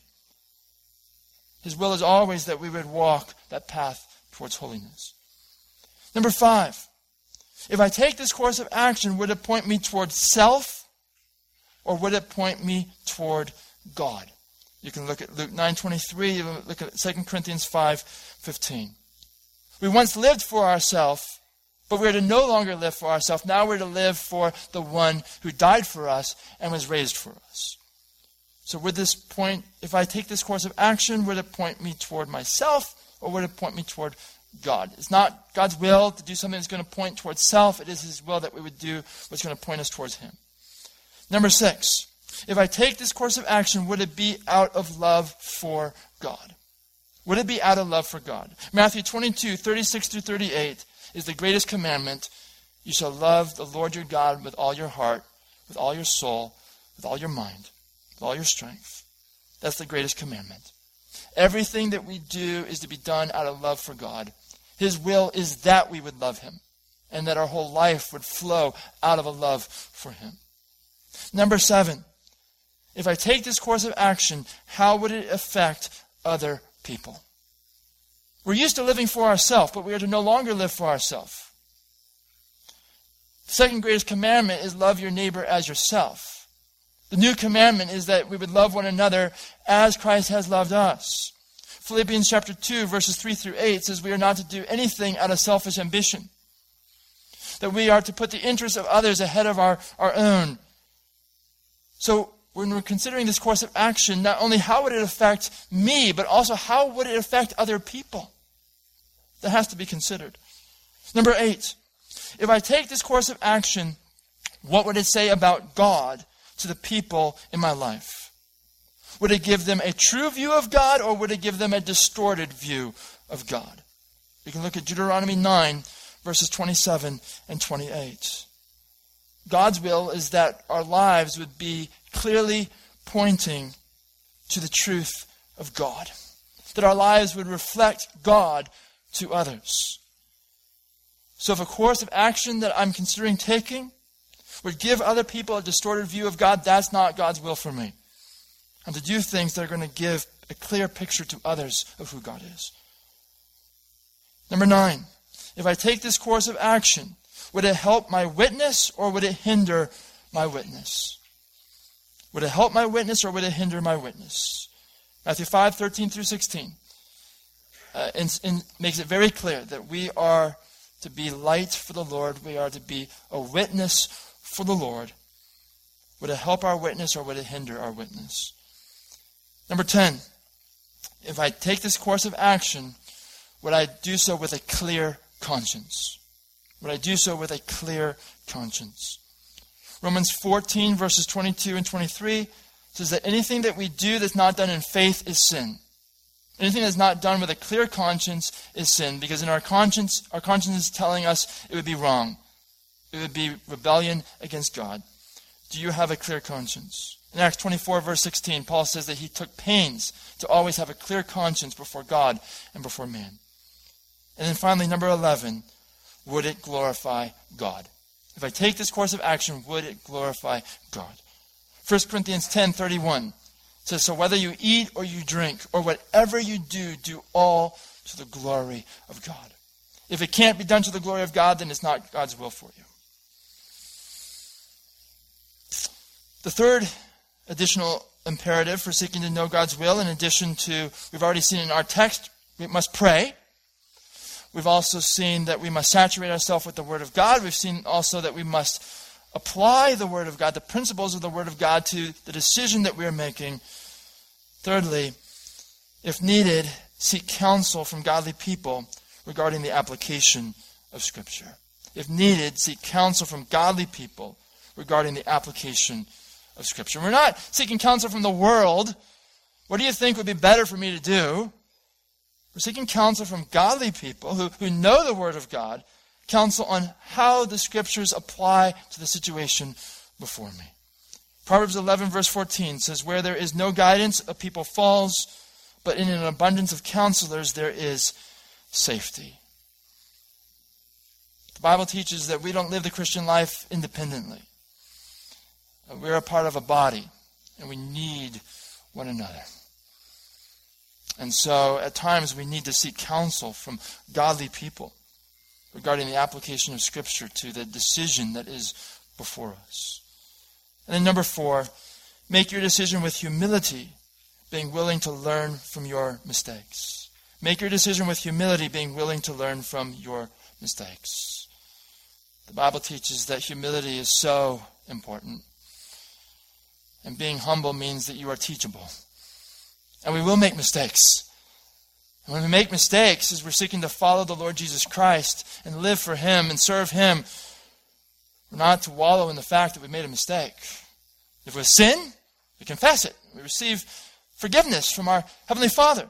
Speaker 1: His will is always that we would walk that path towards holiness. Number five, if I take this course of action, would it point me toward self, or would it point me toward God? You can look at Luke nine twenty-three, you can look at Second Corinthians five fifteen. We once lived for ourselves, but we're to no longer live for ourselves. Now we're to live for the one who died for us and was raised for us. So would this point, if I take this course of action, would it point me toward myself, or would it point me toward God? It's not God's will to do something that's going to point towards self. It is His will that we would do what's going to point us towards Him. Number six, if I take this course of action, would it be out of love for God? Would it be out of love for God? Matthew twenty-two, thirty-six through thirty-eight is the greatest commandment. You shall love the Lord your God with all your heart, with all your soul, with all your mind, with all your strength. That's the greatest commandment. Everything that we do is to be done out of love for God. His will is that we would love Him, and that our whole life would flow out of a love for Him. Number seven, if I take this course of action, how would it affect other people? We're used to living for ourselves, but we are to no longer live for ourselves. The second greatest commandment is love your neighbor as yourself. The new commandment is that we would love one another as Christ has loved us. Philippians chapter two, verses three through eight says we are not to do anything out of selfish ambition. That we are to put the interests of others ahead of our, our own. So when we're considering this course of action, not only how would it affect me, but also how would it affect other people? That has to be considered. Number eight, If I take this course of action, what would it say about God to the people in my life? Would it give them a true view of God, or would it give them a distorted view of God? We can look at Deuteronomy nine, verses twenty-seven and twenty-eight. God's will is that our lives would be clearly pointing to the truth of God. That our lives would reflect God to others. So if a course of action that I'm considering taking would give other people a distorted view of God, that's not God's will for me. I'm to do things that are going to give a clear picture to others of who God is. Number nine, if I take this course of action, would it help my witness or would it hinder my witness? Would it help my witness or would it hinder my witness? Matthew five, thirteen through sixteen uh, and, and makes it very clear that we are to be light for the Lord. We are to be a witness for the Lord. Would it help our witness or would it hinder our witness? Number ten, if I take this course of action, would I do so with a clear conscience? Would I do so with a clear conscience? Romans fourteen, verses twenty-two and twenty-three says that anything that we do that's not done in faith is sin. Anything that's not done with a clear conscience is sin, because in our conscience, our conscience is telling us it would be wrong. It would be rebellion against God. Do you have a clear conscience? In Acts twenty-four, verse sixteen, Paul says that he took pains to always have a clear conscience before God and before man. And then finally, number eleven, would it glorify God? If I take this course of action, would it glorify God? First Corinthians ten, thirty-one says, so whether you eat or you drink or whatever you do, do all to the glory of God. If it can't be done to the glory of God, then it's not God's will for you. The third additional imperative for seeking to know God's will, in addition to, we've already seen in our text, we must pray. We've also seen that we must saturate ourselves with the Word of God. We've seen also that we must apply the Word of God, the principles of the Word of God, to the decision that we are making. Thirdly, if needed, seek counsel from godly people regarding the application of Scripture. If needed, seek counsel from godly people regarding the application of Scripture. We're not seeking counsel from the world. What do you think would be better for me to do? We're seeking counsel from godly people who, who know the Word of God, counsel on how the Scriptures apply to the situation before me. Proverbs eleven, verse fourteen says, where there is no guidance, a people falls, but in an abundance of counselors there is safety. The Bible teaches that we don't live the Christian life independently. We're a part of a body, and we need one another. And so, at times, we need to seek counsel from godly people regarding the application of Scripture to the decision that is before us. And then number four, make your decision with humility, being willing to learn from your mistakes. Make your decision with humility, being willing to learn from your mistakes. The Bible teaches that humility is so important. And being humble means that you are teachable. And we will make mistakes. And when we make mistakes, as we're seeking to follow the Lord Jesus Christ and live for Him and serve Him, we're not to wallow in the fact that we made a mistake. If we sin, we confess it. We receive forgiveness from our Heavenly Father.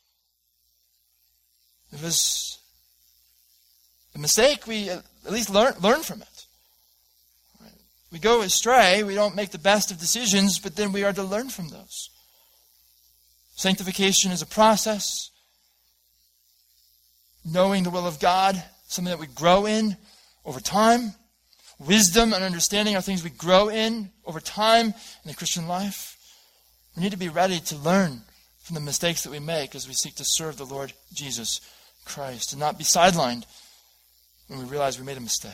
Speaker 1: If it was a mistake, we at least learn, learn from it. We go astray, we don't make the best of decisions, but then we are to learn from those. Sanctification is a process. Knowing the will of God, something that we grow in over time. Wisdom and understanding are things we grow in over time in the Christian life. We need to be ready to learn from the mistakes that we make as we seek to serve the Lord Jesus Christ and not be sidelined when we realize we made a mistake.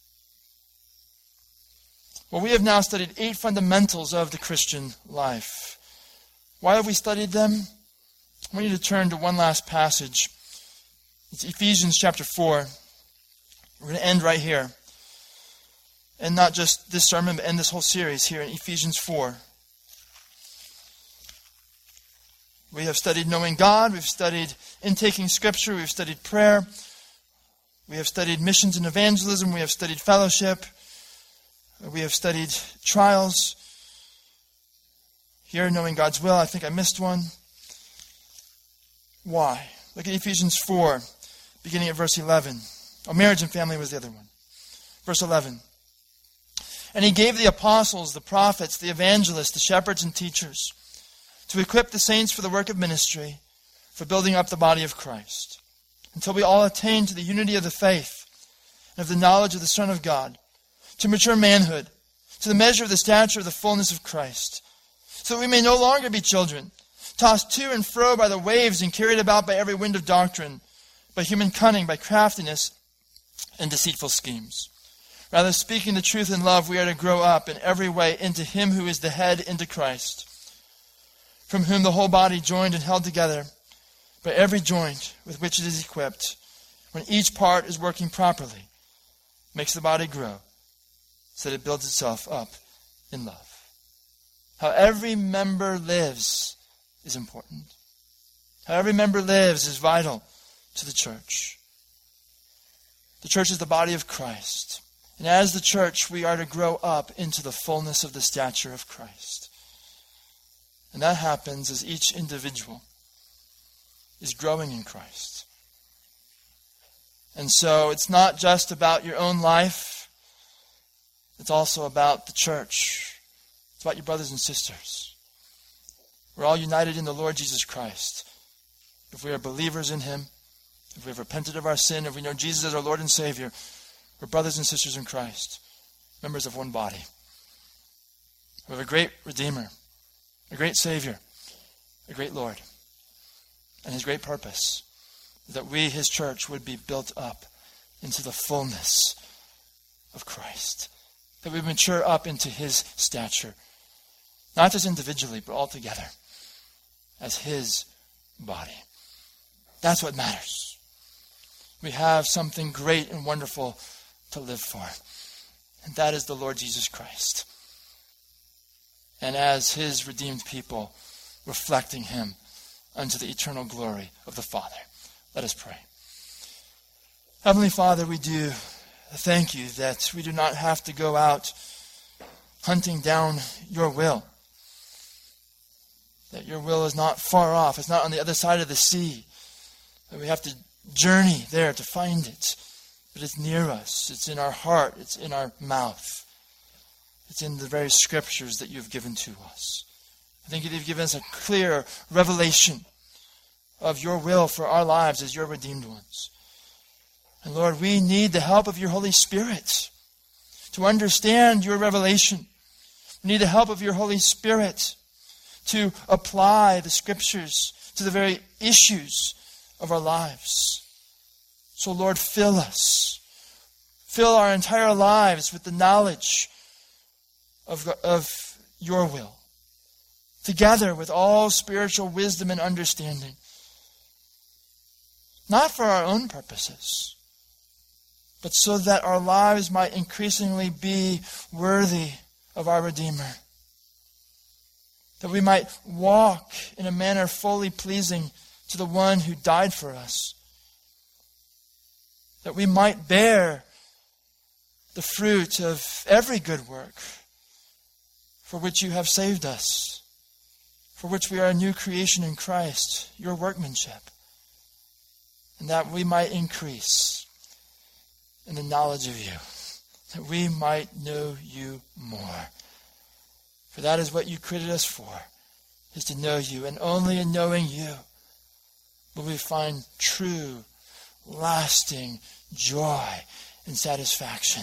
Speaker 1: Well, we have now studied eight fundamentals of the Christian life. Why have we studied them? I want you to turn to one last passage. It's Ephesians chapter four. We're going to end right here. And not just this sermon, but end this whole series here in Ephesians four. We have studied knowing God. We've studied intaking Scripture. We've studied prayer. We have studied missions and evangelism. We have studied fellowship. We have studied trials. Here, knowing God's will, I think I missed one. Why? Look at Ephesians four, beginning at verse eleven. Oh, marriage and family was the other one. Verse eleven. And he gave the apostles, the prophets, the evangelists, the shepherds and teachers to equip the saints for the work of ministry, for building up the body of Christ, until we all attain to the unity of the faith and of the knowledge of the Son of God, to mature manhood, to the measure of the stature of the fullness of Christ, so that we may no longer be children, tossed to and fro by the waves and carried about by every wind of doctrine, by human cunning, by craftiness, and deceitful schemes. Rather, speaking the truth in love, we are to grow up in every way into Him who is the head, into Christ, from whom the whole body, joined and held together by every joint with which it is equipped, when each part is working properly, makes the body grow, so that it builds itself up in love. How every member lives is important. How every member lives is vital to the church. The church is the body of Christ. And as the church, we are to grow up into the fullness of the stature of Christ. And that happens as each individual is growing in Christ. And so it's not just about your own life. It's also about the church. It's about your brothers and sisters. We're all united in the Lord Jesus Christ. If we are believers in Him, if we have repented of our sin, if we know Jesus as our Lord and Savior, we're brothers and sisters in Christ, members of one body. We have a great Redeemer, a great Savior, a great Lord. And His great purpose is that we, His church, would be built up into the fullness of Christ. That we mature up into His stature. Not just individually, but all together. As His body. That's what matters. We have something great and wonderful to live for. And that is the Lord Jesus Christ. And as His redeemed people, reflecting Him unto the eternal glory of the Father. Let us pray. Heavenly Father, we do thank You that we do not have to go out hunting down Your will. That Your will is not far off. It's not on the other side of the sea. That we have to journey there to find it. But it's near us. It's in our heart. It's in our mouth. It's in the very scriptures that You've given to us. I think You've given us a clear revelation of Your will for our lives as Your redeemed ones. And Lord, we need the help of Your Holy Spirit to understand Your revelation. We need the help of Your Holy Spirit to apply the scriptures to the very issues of our lives. So Lord, fill us. Fill our entire lives with the knowledge of, of Your will, together with all spiritual wisdom and understanding. Not for our own purposes, but so that our lives might increasingly be worthy of our Redeemer. That we might walk in a manner fully pleasing to the one who died for us. That we might bear the fruit of every good work for which You have saved us, for which we are a new creation in Christ, Your workmanship. And that we might increase in the knowledge of You, that we might know You more. For that is what You created us for, is to know You. And only in knowing You will we find true, lasting joy and satisfaction.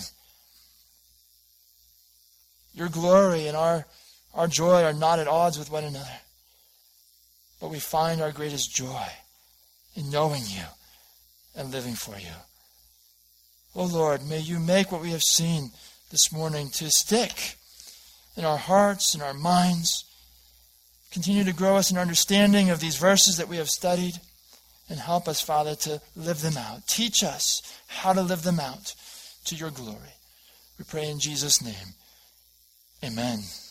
Speaker 1: Your glory and our, our joy are not at odds with one another. But we find our greatest joy in knowing You and living for You. Oh Lord, may You make what we have seen this morning to stick in our hearts and our minds. Continue to grow us in understanding of these verses that we have studied, and help us, Father, to live them out. Teach us how to live them out to Your glory. We pray in Jesus' name. Amen.